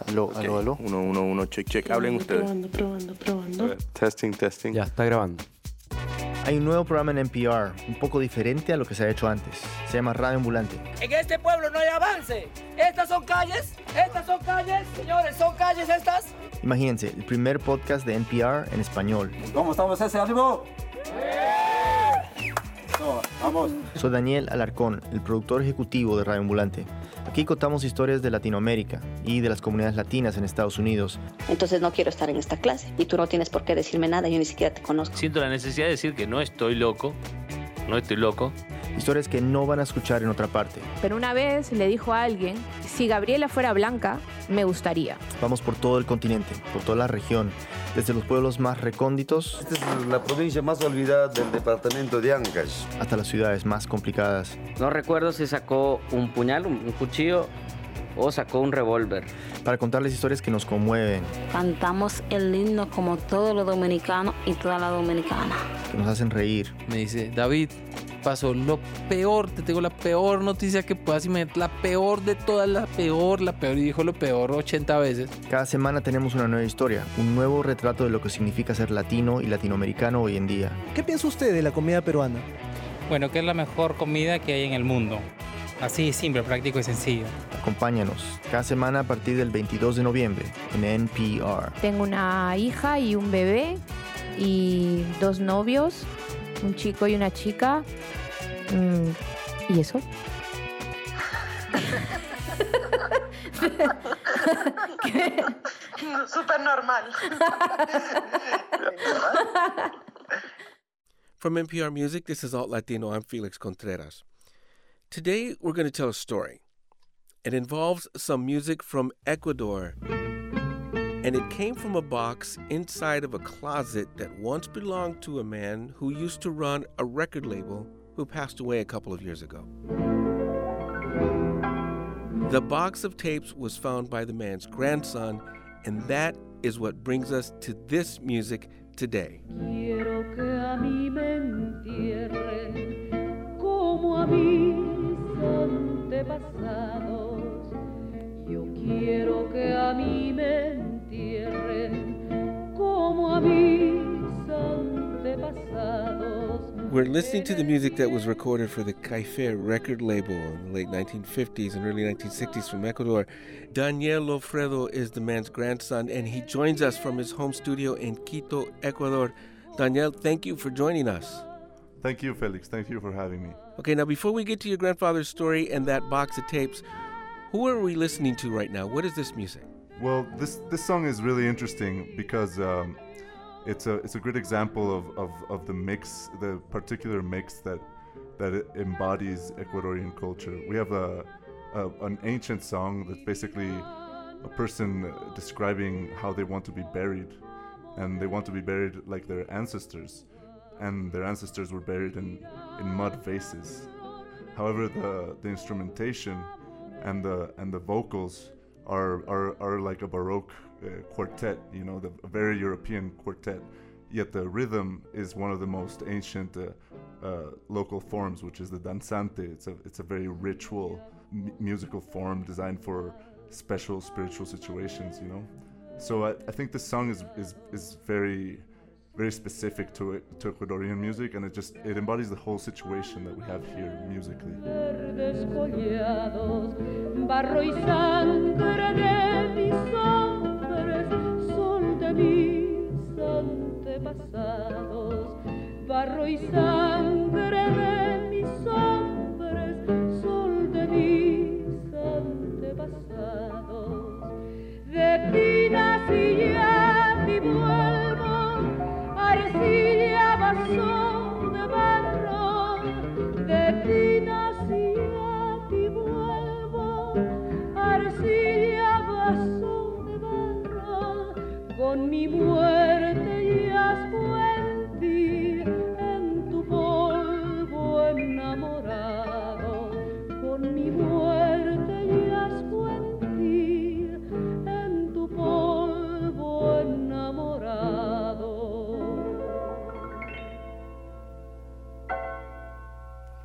Aló, Ok. aló, aló. 1, 1, 1, check, check. Hablen ustedes. Probando. A ver, testing, testing. Ya, está grabando. Hay un nuevo programa en NPR, un poco diferente a lo que se ha hecho antes. Se llama Radio Ambulante. En este pueblo no hay avance. Estas son calles, señores, son calles estas. Imagínense, el primer podcast de NPR en español. ¿Cómo estamos ese ánimo? Vamos. Soy Daniel Alarcón, el productor ejecutivo de Radio Ambulante. Aquí contamos historias de Latinoamérica y de las comunidades latinas en Estados Unidos. Entonces no quiero estar en esta clase y tú no tienes por qué decirme nada, yo ni siquiera te conozco. Siento la necesidad de decir que no estoy loco. Historias que no van a escuchar en otra parte. Pero una vez le dijo a alguien, si Gabriela fuera blanca, me gustaría. Vamos por todo el continente, por toda la región, desde los pueblos más recónditos Esta es la provincia más olvidada del departamento de Ancash. hasta las ciudades más complicadas. No recuerdo si sacó un puñal, un cuchillo o sacó un revólver. Para contarles historias que nos conmueven, Cantamos el himno como todos los dominicanos y toda la dominicana. que nos hacen reír. Me dice, David, pasó lo peor, te tengo la peor noticia que puedas imaginar, la peor de todas, la peor, y dijo lo peor 80 veces. Cada semana tenemos una nueva historia, un nuevo retrato de lo que significa ser latino y latinoamericano hoy en día. ¿Qué piensa usted de la comida peruana? Bueno, que es la mejor comida que hay en el mundo. Así, simple, práctico y sencillo. Acompáñanos cada semana a partir del 22 de noviembre en NPR. Tengo una hija y un bebé y 2 novios, un chico y una chica. ¿Y eso? Súper normal. From NPR Music, this is Alt Latino. I'm Felix Contreras. Today, we're going to tell a story. It involves some music from Ecuador. And it came from a box inside of a closet that once belonged to a man who used to run a record label who passed away a couple of years ago. The box of tapes was found by the man's grandson, and that is what brings us to this music today. Quiero que a mí me entierren como a mis antepasados. Yo quiero que a mí me entierren como a mis antepasados. We're listening to the music that was recorded for the Caife record label in the late 1950s and early 1960s from Ecuador. Daniel Lofredo is the man's grandson, and he joins us from his home studio in Quito, Ecuador. Daniel, thank you for joining us. Thank you, Felix. Thank you for having me. Okay, now before we get to your grandfather's story and that box of tapes, who are we listening to right now? What is this music? Well, this song is really interesting because it's a great example of the mix, the particular mix that it embodies Ecuadorian culture. We have an ancient song that's basically a person describing how they want to be buried, and they want to be buried like their ancestors, and their ancestors were buried in mud vases. However, the instrumentation and the vocals are like a Baroque quartet, you know, a very European quartet. Yet the rhythm is one of the most ancient local forms, which is the danzante. It's a very ritual musical form designed for special spiritual situations, you know. So I think this song is very, very specific to Ecuadorian music, and it embodies the whole situation that we have here musically. Verdes collados, barro y sangre de mis hombres, sol de mis antepasados. Barro y sangre de mis hombres, sol de mis antepasados. De ti nací ya y vuelvo, arcilla vaso de barro. De ti nací ya y vuelvo, arcilla vaso de barro. Con mi muerte ya fuenti en tu polvo enamorado. Con mi muerte ya fuenti en tu polvo enamorado.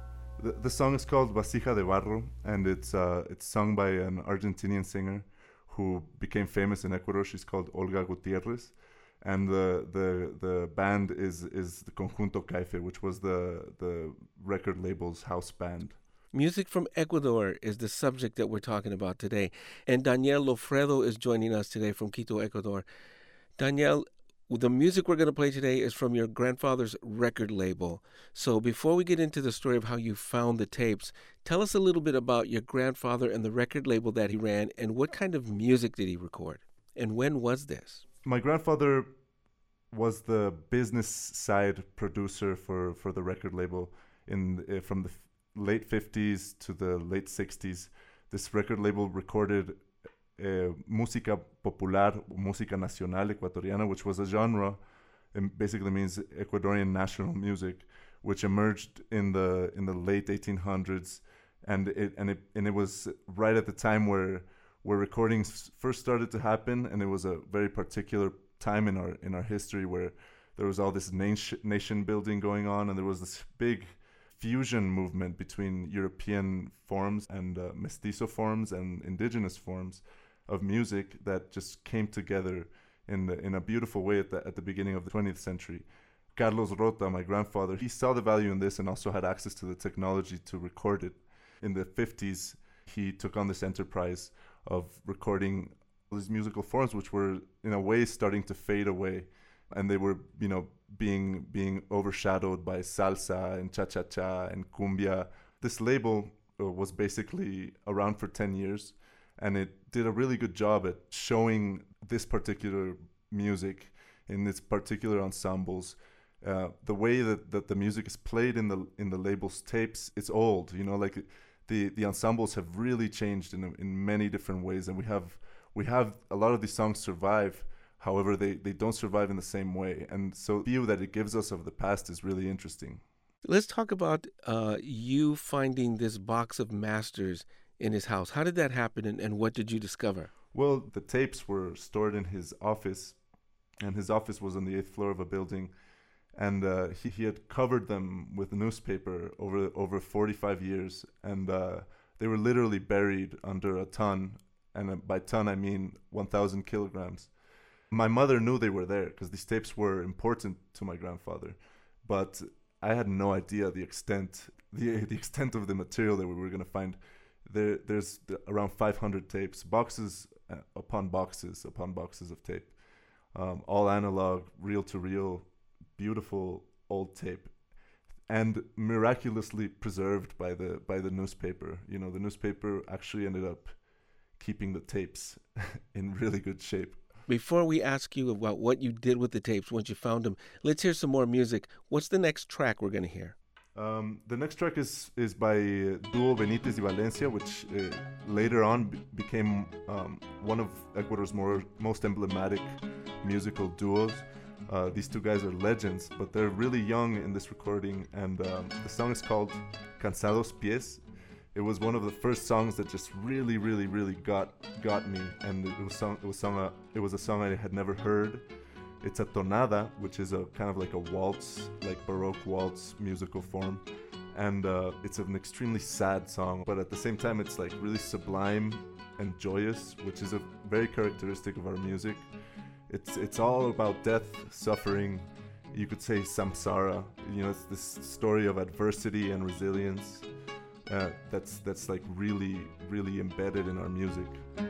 The song is called Vasija de Barro, and it's sung by an Argentinian singer who became famous in Ecuador. She's called Olga Gutierrez. And the band is the Conjunto Caife, which was the record label's house band. Music from Ecuador is the subject that we're talking about today. And Daniel Lofredo is joining us today from Quito, Ecuador. Daniel, the music we're going to play today is from your grandfather's record label. So before we get into the story of how you found the tapes, tell us a little bit about your grandfather and the record label that he ran, and what kind of music did he record? And when was this? My grandfather was the business side producer for the record label from the late 50s to the late 60s. This record label recorded música popular, música nacional ecuatoriana, which was a genre, and basically means Ecuadorian national music, which emerged in the late 1800s, and it was right at the time where recordings first started to happen, and it was a very particular time in our history where there was all this nation building going on, and there was this big fusion movement between European forms and mestizo forms and indigenous forms of music that just came together in a beautiful way at the beginning of the 20th century. Carlos Rota, my grandfather, he saw the value in this and also had access to the technology to record it. In the 50s, he took on this enterprise of recording these musical forms, which were in a way starting to fade away, and they were, being overshadowed by salsa and cha-cha-cha and cumbia. This label was basically around for 10 years, and it did a really good job at showing this particular music in its particular ensembles. The way that the music is played in the label's tapes, it's old. The ensembles have really changed in many different ways, and we have a lot of these songs survive. However, they don't survive in the same way, and so the view that it gives us of the past is really interesting. Let's talk about you finding this box of masters in his house. How did that happen, and what did you discover? Well, the tapes were stored in his office, and his office was on the 8th floor of a building, and he had covered them with newspaper over 45 years, and they were literally buried under a ton, and by ton I mean 1,000 kilograms. My mother knew they were there because these tapes were important to my grandfather, but I had no idea the extent of the material that we were going to find. There's around 500 tapes, boxes upon boxes of tape, all analog, reel-to-reel, beautiful old tape, and miraculously preserved by the newspaper. The newspaper actually ended up keeping the tapes in really good shape. Before we ask you about what you did with the tapes once you found them, let's hear some more music. What's the next track we're going to hear? The next track is by Duo Benitez y Valencia, which later on became one of Ecuador's most emblematic musical duos. These two guys are legends, but they're really young in this recording, and the song is called Cansados Pies. It was one of the first songs that just really, really, really got me, and it was a song I had never heard. It's a tonada, which is a kind of like a waltz, like Baroque waltz musical form, and it's an extremely sad song, but at the same time it's like really sublime and joyous, which is a very characteristic of our music. It's all about death, suffering. You could say samsara. It's this story of adversity and resilience. That's like really, really embedded in our music.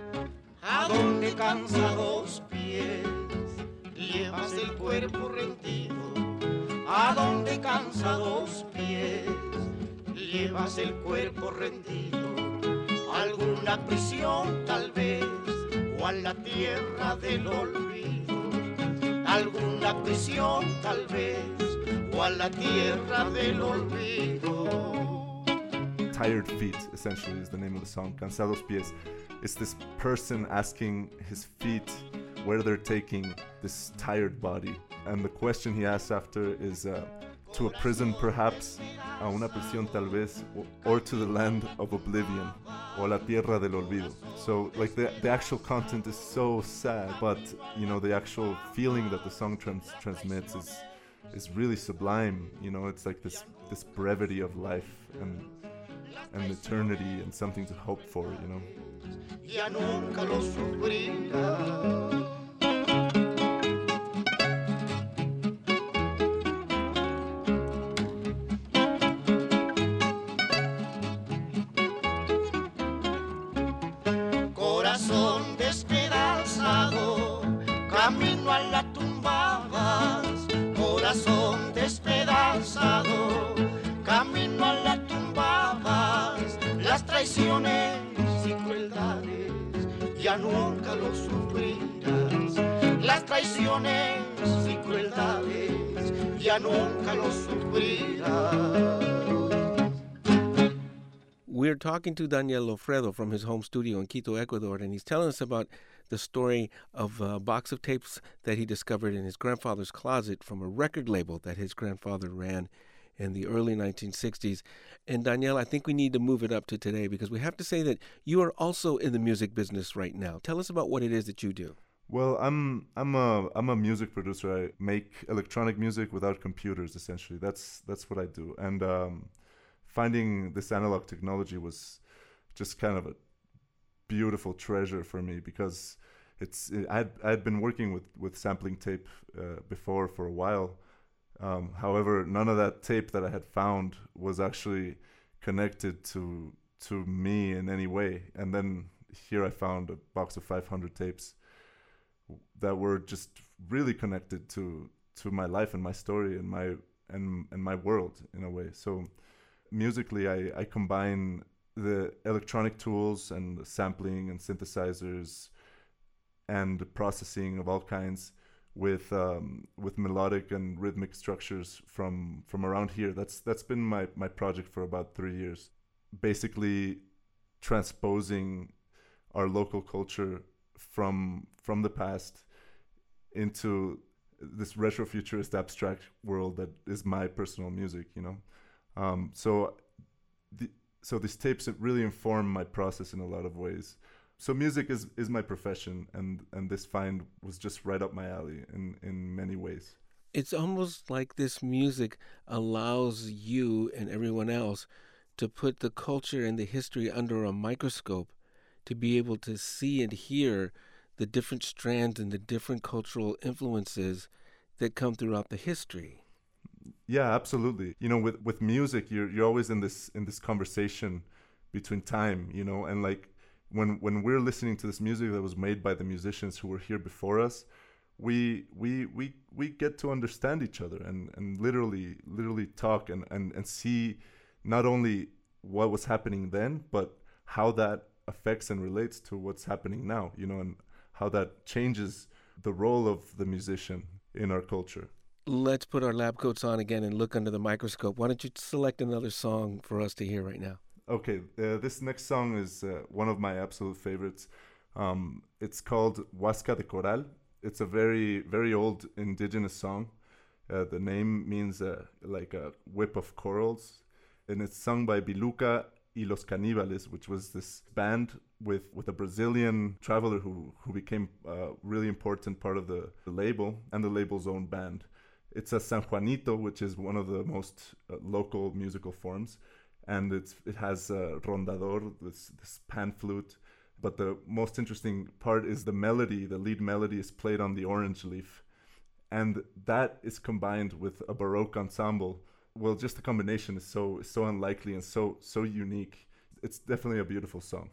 A donde cansados pies llevas el cuerpo rendido. A donde cansados pies llevas el cuerpo rendido. Alguna prisión tal vez o a la tierra del olvido. Alguna prisión tal vez o a la tierra del olvido. Tired Feet, essentially, is the name of the song, Cansados Pies. It's this person asking his feet where they're taking this tired body. And the question he asks after is to a prison perhaps, a una prisión tal vez, or to the land of oblivion, o la tierra del olvido. So like the actual content is so sad, but the actual feeling that the song transmits is really sublime. It's like this brevity of life and eternity and something to hope for. ya nunca lo sufrirás. Corazón despedazado, camino a la tumba vas. Corazón despedazado, camino a la tumba vas. Las traiciones y crueldades ya nunca lo sufrirás. Las traiciones y crueldades ya nunca lo sufrirás. We're talking to Daniel Lofredo from his home studio in Quito, Ecuador, and he's telling us about the story of a box of tapes that he discovered in his grandfather's closet from a record label that his grandfather ran in the early 1960s. And Daniel, I think we need to move it up to today because we have to say that you are also in the music business right now. Tell us about what it is that you do. Well, I'm a music producer. I make electronic music without computers. Essentially, that's what I do. And finding this analog technology was just kind of a beautiful treasure for me because I had been working with sampling tape before for a while. However, none of that tape that I had found was actually connected to me in any way. And then here I found a box of 500 tapes that were just really connected to my life and my story and my world in a way. So musically, I combine the electronic tools and the sampling and synthesizers and processing of all kinds with melodic and rhythmic structures from around here. That's been my project for about 3 years. Basically transposing our local culture from the past into this retrofuturist abstract world that is my personal music, you know. So these tapes really inform my process in a lot of ways. So music is my profession, and this find was just right up my alley in many ways. It's almost like this music allows you and everyone else to put the culture and the history under a microscope, to be able to see and hear the different strands and the different cultural influences that come throughout the history. Yeah, absolutely. You know, with music, you're always in this conversation between time, you know, and like when we're listening to this music that was made by the musicians who were here before us, we get to understand each other and literally talk and see not only what was happening then, but how that affects and relates to what's happening now, you know, and how that changes the role of the musician in our culture. Let's put our lab coats on again and look under the microscope. Why don't you select another song for us to hear right now? Okay, this next song is one of my absolute favorites. It's called Huasca de Coral. It's a very, very old indigenous song. The name means like a whip of corals. And it's sung by Biluca y los Caníbales, which was this band with a Brazilian traveler who became a really important part of the label and the label's own band. It's a San Juanito, which is one of the most local musical forms. And it has rondador, this pan flute. But the most interesting part is the melody. The lead melody is played on the orange leaf. And that is combined with a Baroque ensemble. Well, just the combination is so unlikely and so unique. It's definitely a beautiful song.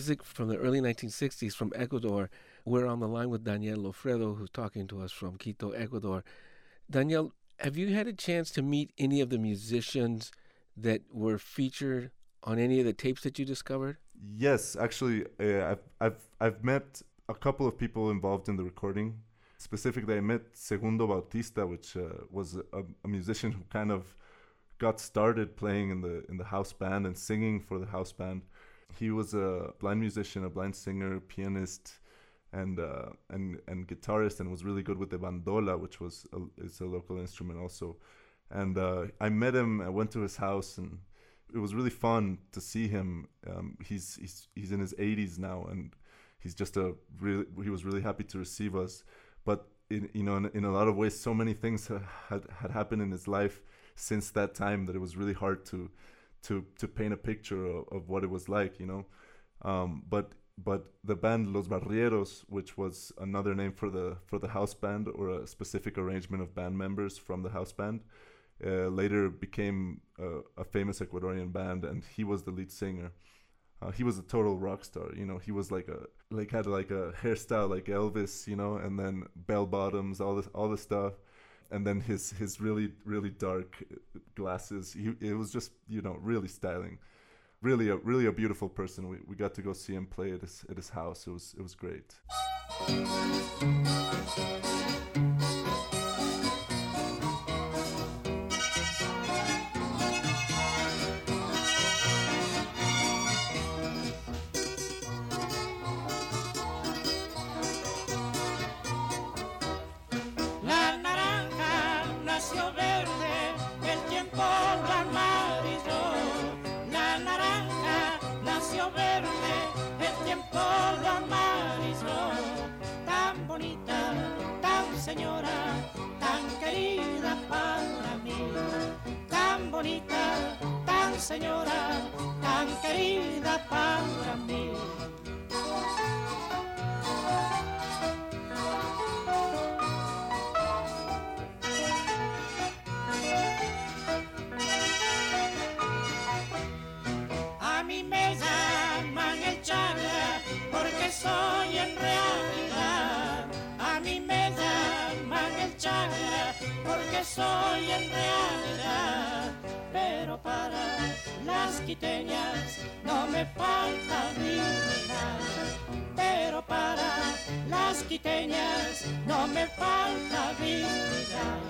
music from the early 1960s from Ecuador. We're on the line with Daniel Lofredo, who's talking to us from Quito, Ecuador. Daniel, have you had a chance to meet any of the musicians that were featured on any of the tapes that you discovered? Yes, actually, I've met a couple of people involved in the recording. Specifically, I met Segundo Bautista, which was a musician who kind of got started playing in the house band and singing for the house band. He was a blind musician, a blind singer, pianist, and guitarist, and was really good with the bandola, which is a local instrument also. And I met him. I went to his house, and it was really fun to see him. He's in his 80s now, and he's just he was really happy to receive us. But in a lot of ways, so many things had happened in his life since that time that it was really hard to paint a picture of what it was like, But the band Los Barrieros, which was another name for the house band, or a specific arrangement of band members from the house band, later became a famous Ecuadorian band, and he was the lead singer. He was a total rock star, He was had a hairstyle like Elvis, and then bell bottoms, all this stuff, and then his really, really dark glasses. It was just really styling. Really a beautiful person. We got to go see him play at his house. It was great. La naranja nació verde, el tiempo la amarizó. La naranja nació verde, el tiempo la amarizó. Tan bonita, tan señora, tan querida para mí. Tan bonita, tan señora, tan querida para mí. A mí me llaman el Chagra porque soy en realidad. A mí me llaman el Chagra porque soy en realidad. Pero para las quiteñas no me falta habilidad. Pero para las quiteñas no me falta habilidad.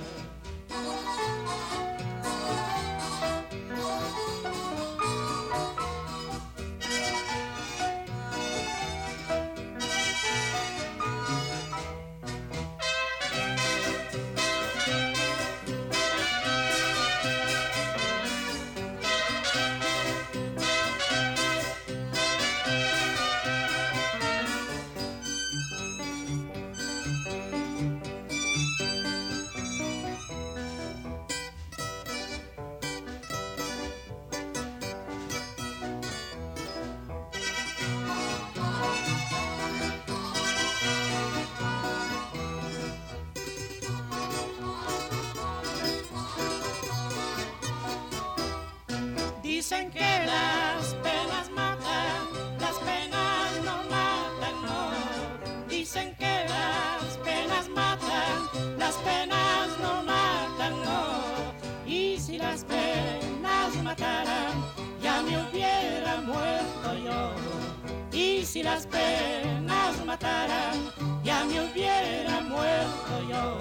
Dicen que las penas matan, las penas no matan, no. Dicen que las penas matan, las penas no matan, no. Y si las penas mataran, ya me hubiera muerto yo. Y si las penas mataran, ya me hubiera muerto yo.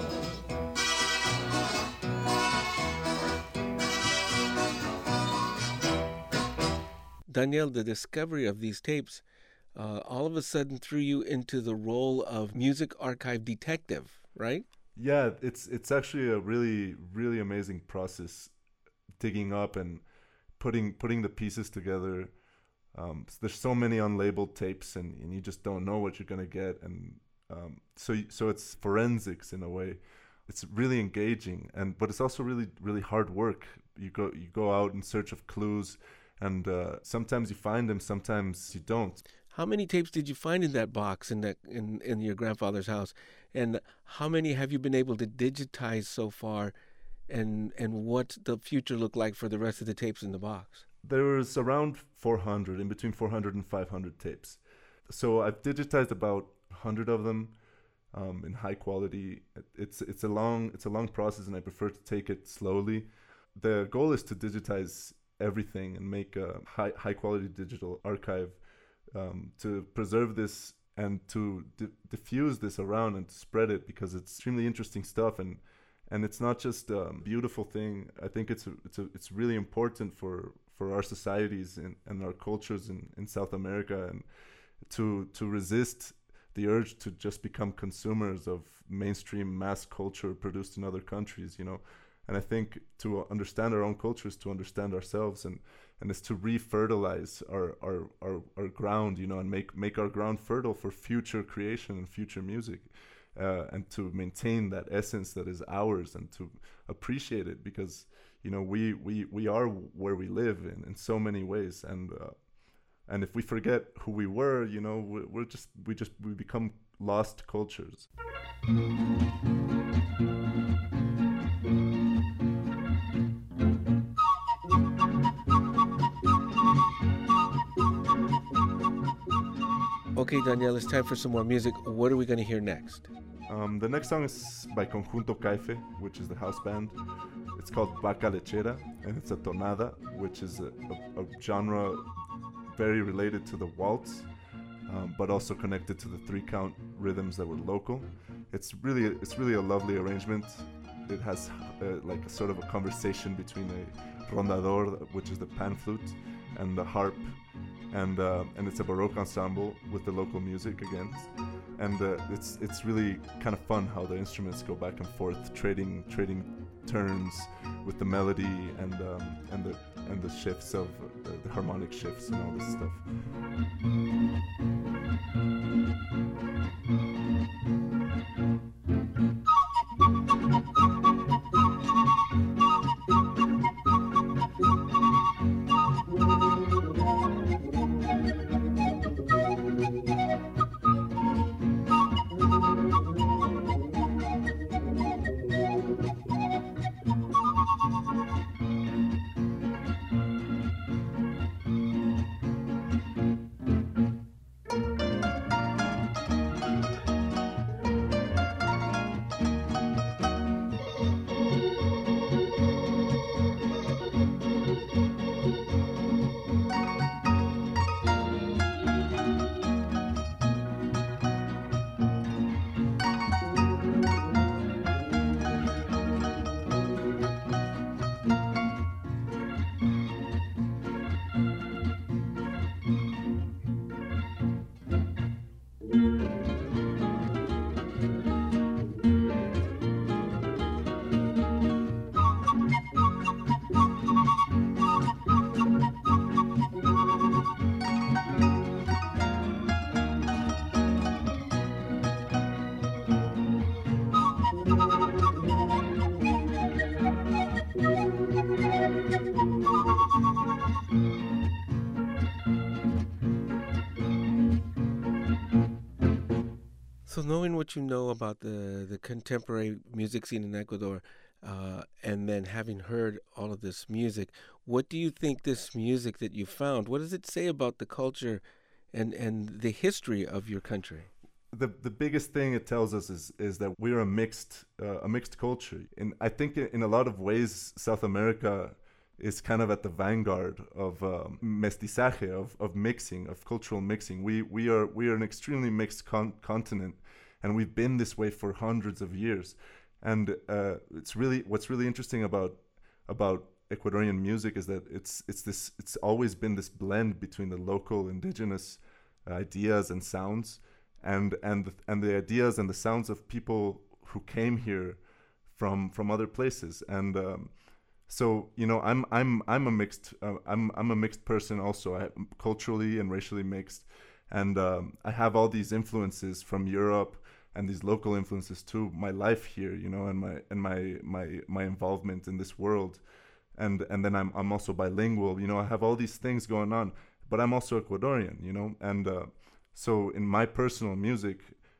Daniel, the discovery of these tapes all of a sudden threw you into the role of music archive detective, right? Yeah, it's actually a really, really amazing process, digging up and putting the pieces together. There's so many unlabeled tapes, and you just don't know what you're gonna get, and so it's forensics in a way. It's really engaging, but it's also really, really hard work. You go out in search of clues. And sometimes you find them, sometimes you don't. How many tapes did you find in that box in your grandfather's house? And how many have you been able to digitize so far? And what the future look like for the rest of the tapes in the box? There was around 400, in between 400 and 500 tapes. So I've digitized about 100 of them in high quality. It's a long process, and I prefer to take it slowly. The goal is to digitize everything and make a high quality digital archive, to preserve this and to diffuse this around and to spread it, because it's extremely interesting stuff, and it's not just a beautiful thing. I think it's really important for our societies and our cultures in South America, and to resist the urge to just become consumers of mainstream mass culture produced in other countries, you know. And I think to understand our own cultures, to understand ourselves, and it's to refertilize our ground, you know, and make our ground fertile for future creation and future music, and to maintain that essence that is ours, and to appreciate it, because, you know, we are where we live in so many ways, and if we forget who we were, you know, we become lost cultures. Okay, Daniel, it's time for some more music. What are we going to hear next? The next song is by Conjunto Caife, which is the house band. It's called Vaca Lechera, and it's a tonada, which is a genre very related to the waltz, but also connected to the 3-count rhythms that were local. It's really a lovely arrangement. It has like a sort of a conversation between a rondador, which is the pan flute, and the harp, and it's a Baroque ensemble with the local music again, and it's really kind of fun how the instruments go back and forth, trading turns with the melody and the shifts of the harmonic shifts and all this stuff. So knowing what you know about the contemporary music scene in Ecuador, and then having heard all of this music, what do you think this music that you found, what does it say about the culture and the history of your country? The biggest thing it tells us is that we're a mixed culture. And I think in a lot of ways, South America is kind of at the vanguard of mestizaje, of mixing, of cultural mixing. We are an extremely mixed continent, and we've been this way for hundreds of years. And what's really interesting about Ecuadorian music is that it's always been this blend between the local indigenous ideas and sounds, and the ideas and the sounds of people who came here from other places. And so, you know, I'm a mixed person also. I'm culturally and racially mixed, and I have all these influences from Europe and these local influences to my life here, you know, and my involvement in this world, and then I'm also bilingual, you know. I have all these things going on, but I'm also Ecuadorian, you know, and so in my personal music,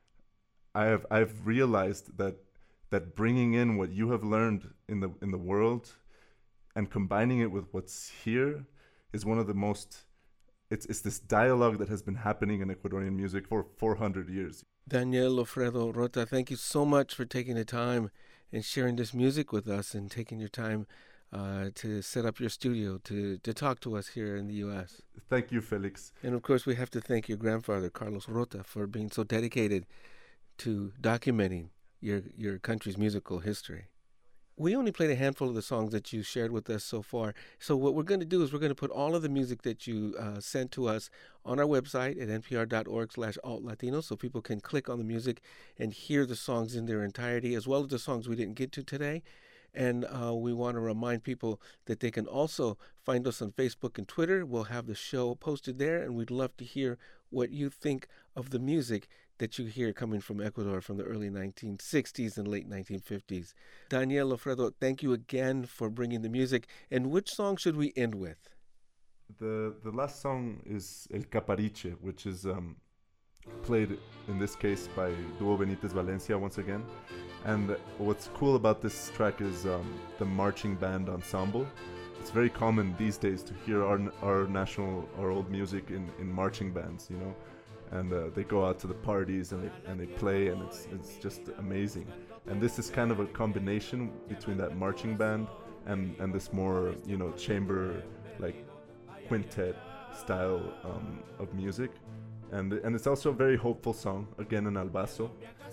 I've realized that bringing in what you have learned in the world and combining it with what's here is one of the most it's this dialogue that has been happening in Ecuadorian music for 400 years. Daniel Lofredo Rota, thank you so much for taking the time and sharing this music with us and taking your time to set up your studio to talk to us here in the U.S. Thank you, Felix. And of course, we have to thank your grandfather, Carlos Rota, for being so dedicated to documenting your country's musical history. We only played a handful of the songs that you shared with us so far. So what we're going to do is we're going to put all of the music that you sent to us on our website at npr.org/altlatino so people can click on the music and hear the songs in their entirety, as well as the songs we didn't get to today. And we want to remind people that they can also find us on Facebook and Twitter. We'll have the show posted there, and we'd love to hear what you think of the music that you hear coming from Ecuador from the early 1960s and late 1950s. Daniel Lofredo, thank you again for bringing the music. And which song should we end with? The last song is El Capariche, which is played in this case by Duo Benitez Valencia once again. And what's cool about this track is the marching band ensemble. It's very common these days to hear our old music in marching bands, you know. And they go out to the parties and they play, and it's just amazing. And this is kind of a combination between that marching band and this more, you know, chamber, like quintet style of music. And it's also a very hopeful song, again in Albazo.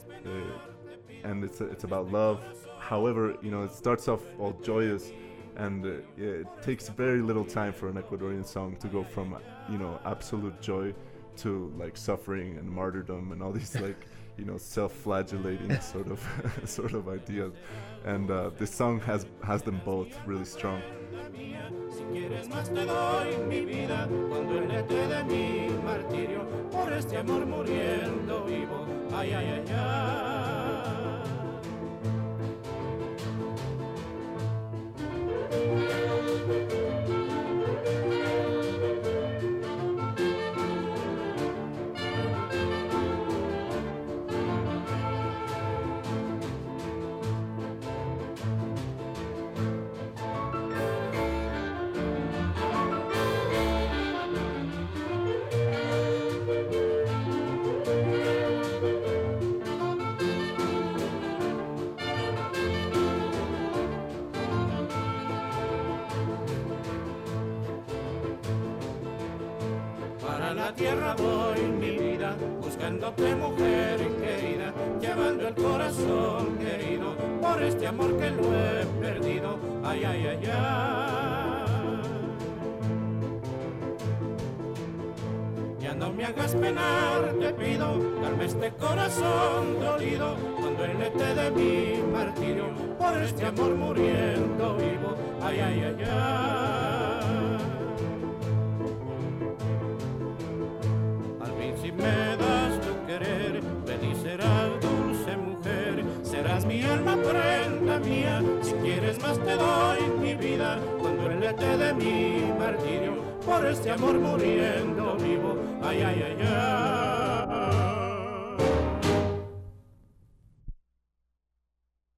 And it's about love. However, you know, it starts off all joyous, and it takes very little time for an Ecuadorian song to go from, you know, absolute joy to like suffering and martyrdom and all these like, you know, self-flagellating sort of ideas. And this song has them both really strong. Si quieres más te doy mi vida, cuando el nete de mi martirio, por este amor muriendo vivo, ay, ay, ay, ay. La tierra voy, mi vida, buscándote mujer querida, llevando el corazón herido por este amor que lo he perdido, ay, ay, ay, ay. Ya no me hagas penar, te pido, calma este corazón dolido, cuando el nete de mi martirio, por este amor muriendo vivo, ay, ay, ay, ay. Si me das tu querer, feliz serás, dulce mujer, serás mi alma, prenda mía, si quieres más te doy mi vida, cuando el nete de mi martirio, por este amor muriendo vivo, ay, ay, ay, ay.